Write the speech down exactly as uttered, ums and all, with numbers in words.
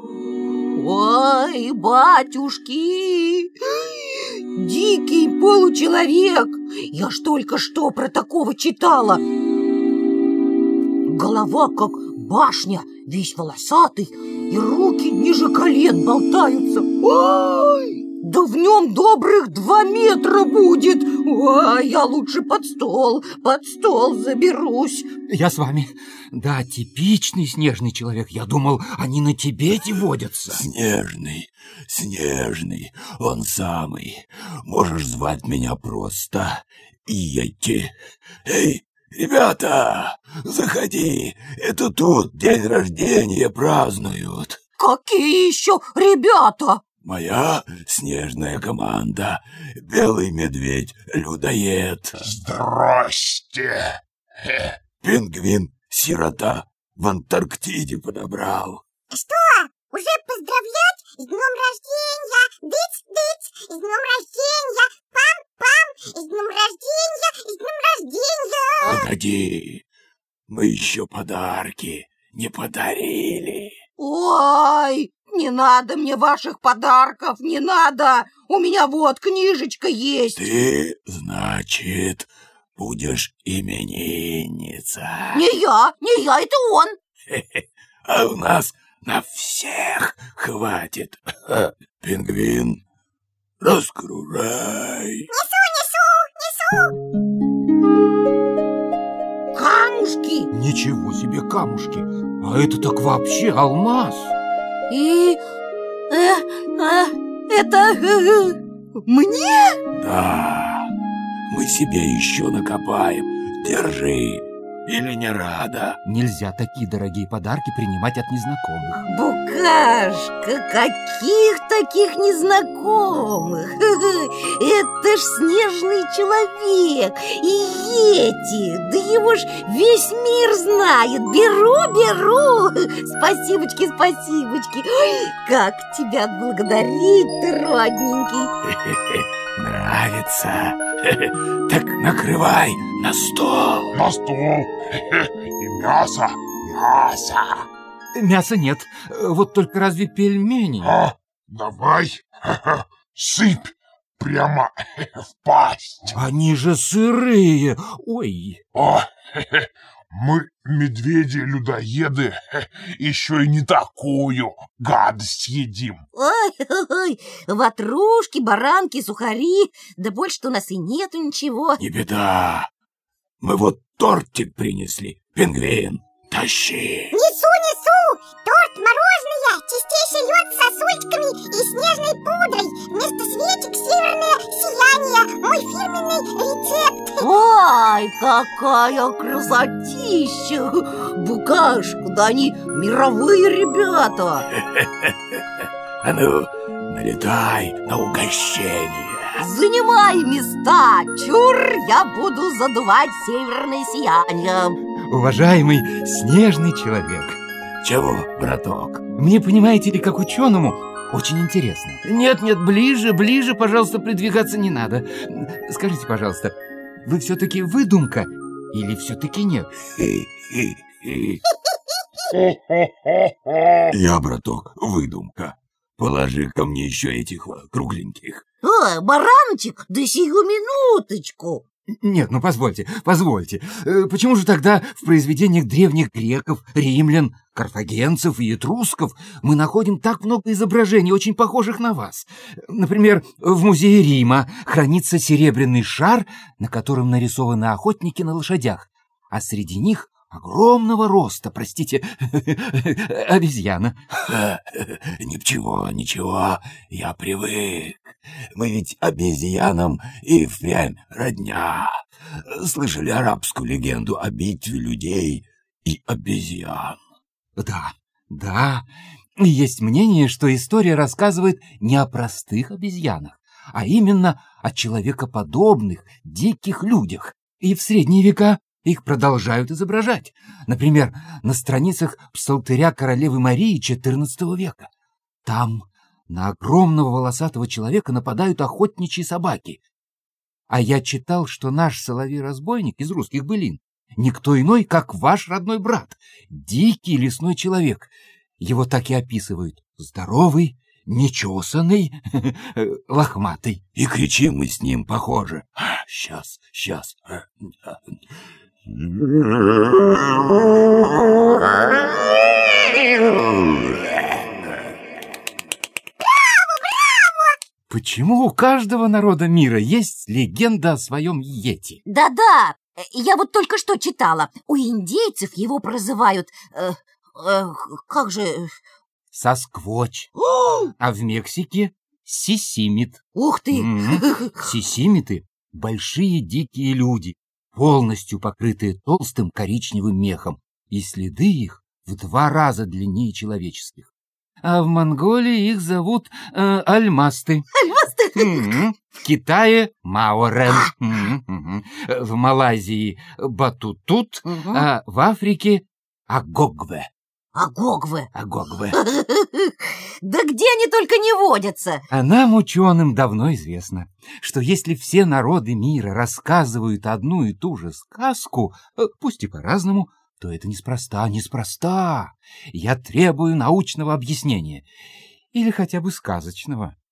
Ой, батюшки! Дикий получеловек! Я ж только что про такого читала. Голова как башня, весь волосатый, и руки ниже колен болтаются. Ой! Да в нем добрых два метра будет. Ой, я лучше под стол, под стол заберусь. Я с вами. Да, типичный снежный человек. Я думал, они на Тибете водятся. Снежный, снежный, он самый. Можешь звать меня просто Йети. Эй, ребята, заходи. Это тут день рождения празднуют. Какие еще ребята? Моя снежная команда. Белый медведь-людоед. Здрасте. Пингвин-сирота в Антарктиде подобрал. Что, уже поздравлять с днем рождения? Дыц-дыц, с днем рождения. Пам-пам, с днем рождения, с днем рождения. Погоди, мы еще подарки не подарили. Ой, не надо мне ваших подарков, не надо. У меня вот книжечка есть. Ты, значит, будешь именинница. Не я, не я, это он. А у нас на всех хватит. Пингвин, раскружай. Несу, несу, несу. Камушки. Ничего себе камушки. А это так вообще алмаз. И э, э, это э, мне? Да, мы себе еще накопаем. Держи. Или не рада? Нельзя такие дорогие подарки принимать от незнакомых. Букашка, каких таких незнакомых? Это ж снежный человек и Йети. Да его ж весь мир знает. Беру, беру. Спасибочки, спасибочки. Ой, как тебя отблагодарить, родненький. Нравится? Так накрывай на стол. На стол. И мясо, мясо. Мяса нет. Вот только разве пельмени? А, давай, сыпь прямо в пасть. Они же сырые. Ой. О, мы, медведи-людоеды, еще и не такую гадость едим. Ой, ой, ватрушки, баранки, сухари. Да больше-то у нас и нету ничего. Не беда. Мы вот тортик принесли. Пингвин, тащи. Несу, несу. Торт мороженое, чистейший лед с сосульками и снежной пудрой. Вместо свечек северное сияние. Мой фирменный рецепт. Ой, какая красотища! Букашка, да они мировые ребята. А ну, налетай на угощение. Занимай места, чур, я буду задувать северное сияние. Уважаемый снежный человек. Чего, браток? Мне, понимаете ли, как ученому, очень интересно. Нет, нет, ближе, ближе, пожалуйста, придвигаться не надо. Скажите, пожалуйста, вы все-таки выдумка или все-таки нет? Я, браток, выдумка. Положи ко мне еще этих кругленьких. Ой, баранчик, да сию минуточку. Нет, ну позвольте, позвольте. Почему же тогда в произведениях древних греков, римлян, карфагенцев и этрусков мы находим так много изображений, очень похожих на вас? Например, в музее Рима хранится серебряный шар, на котором нарисованы охотники на лошадях, а среди них огромного роста, простите, обезьяна. Ничего, ничего, я привык. Мы ведь обезьянам и впрямь родня. Слышали арабскую легенду о битве людей и обезьян? Да, да. И есть мнение, что история рассказывает не о простых обезьянах, а именно о человекоподобных, диких людях. И в средние века их продолжают изображать. Например, на страницах псалтыря королевы Марии четырнадцатого века. Там на огромного волосатого человека нападают охотничьи собаки. А я читал, что наш соловей-разбойник из русских былин никто иной, как ваш родной брат, дикий лесной человек. Его так и описывают. здоровый, нечесанный, лохматый. И кричим мы с ним, похоже. Сейчас, сейчас. Почему у каждого народа мира есть легенда о своем йети? Да-да, я вот только что читала. У индейцев его прозывают... Э, э, как же... Сасквоч. А в Мексике сисимит. Ух ты! М-м. Сисимиты — большие дикие люди, полностью покрытые толстым коричневым мехом, и следы их в два раза длиннее человеческих. А в Монголии их зовут э, альмасты. Альмасты? М-м. В Китае — маорен. М-м. В Малайзии — батутут. Угу. А в Африке — агогве. Агогвы. Агогве. Да где они только не водятся? А нам, ученым, давно известно, что если все народы мира рассказывают одну и ту же сказку, пусть и по-разному, то это неспроста, неспроста. Я требую научного объяснения. Или хотя бы сказочного.